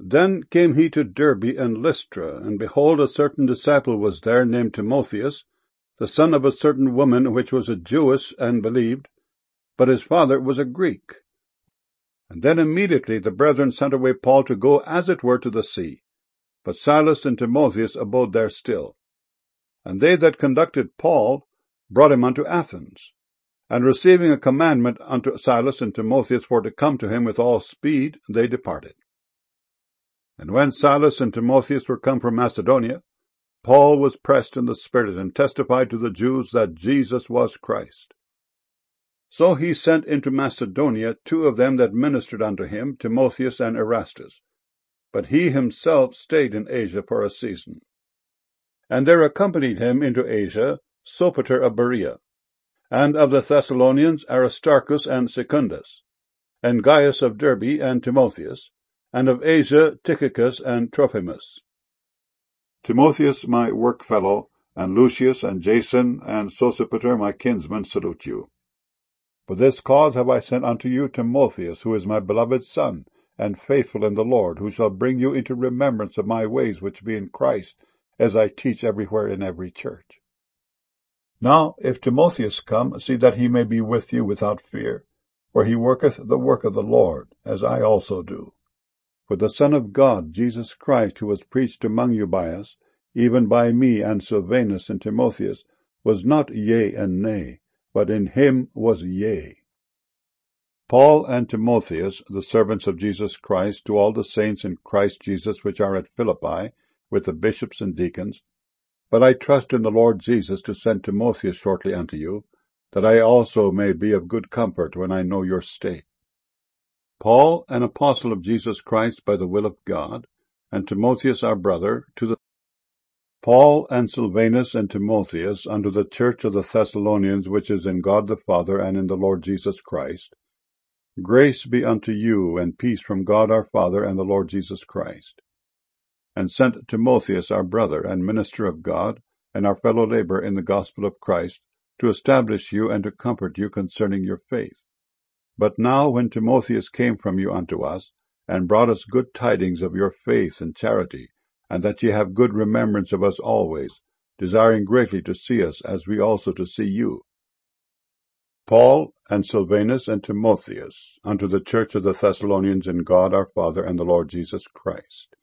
Then came he to Derbe and Lystra, and behold, a certain disciple was there, named Timotheus, the son of a certain woman which was a Jewess, and believed, but his father was a Greek. And then immediately the brethren sent away Paul to go as it were to the sea. But Silas and Timotheus abode there still. And they that conducted Paul brought him unto Athens. And receiving a commandment unto Silas and Timotheus for to come to him with all speed, they departed. And when Silas and Timotheus were come from Macedonia, Paul was pressed in the Spirit, and testified to the Jews that Jesus was Christ. So he sent into Macedonia 2 of them that ministered unto him, Timotheus and Erastus. But he himself stayed in Asia for a season. And there accompanied him into Asia Sopater of Berea, and of the Thessalonians Aristarchus and Secundus, and Gaius of Derbe and Timotheus, and of Asia Tychicus and Trophimus. Timotheus my workfellow, and Lucius and Jason and Sosipater my kinsmen salute you. For this cause have I sent unto you Timotheus, who is my beloved son, and faithful in the Lord, who shall bring you into remembrance of my ways which be in Christ, as I teach everywhere in every church. Now if Timotheus come, see that he may be with you without fear, for he worketh the work of the Lord, as I also do. For the Son of God, Jesus Christ, who was preached among you by us, even by me and Silvanus and Timotheus, was not yea and nay, but in him was yea. Paul and Timotheus, the servants of Jesus Christ, to all the saints in Christ Jesus which are at Philippi, with the bishops and deacons. But I trust in the Lord Jesus to send Timotheus shortly unto you, that I also may be of good comfort when I know your state. Paul, an apostle of Jesus Christ by the will of God, and Timotheus our brother, to the Paul and Silvanus and Timotheus unto the church of the Thessalonians, which is in God the Father and in the Lord Jesus Christ. Grace be unto you, and peace from God our Father and the Lord Jesus Christ. And sent Timotheus our brother and minister of God, and our fellow laborer in the gospel of Christ, to establish you and to comfort you concerning your faith. But now when Timotheus came from you unto us, and brought us good tidings of your faith and charity, and that ye have good remembrance of us always, desiring greatly to see us, as we also to see you. Paul and Silvanus and Timotheus, unto the church of the Thessalonians in God our Father and the Lord Jesus Christ.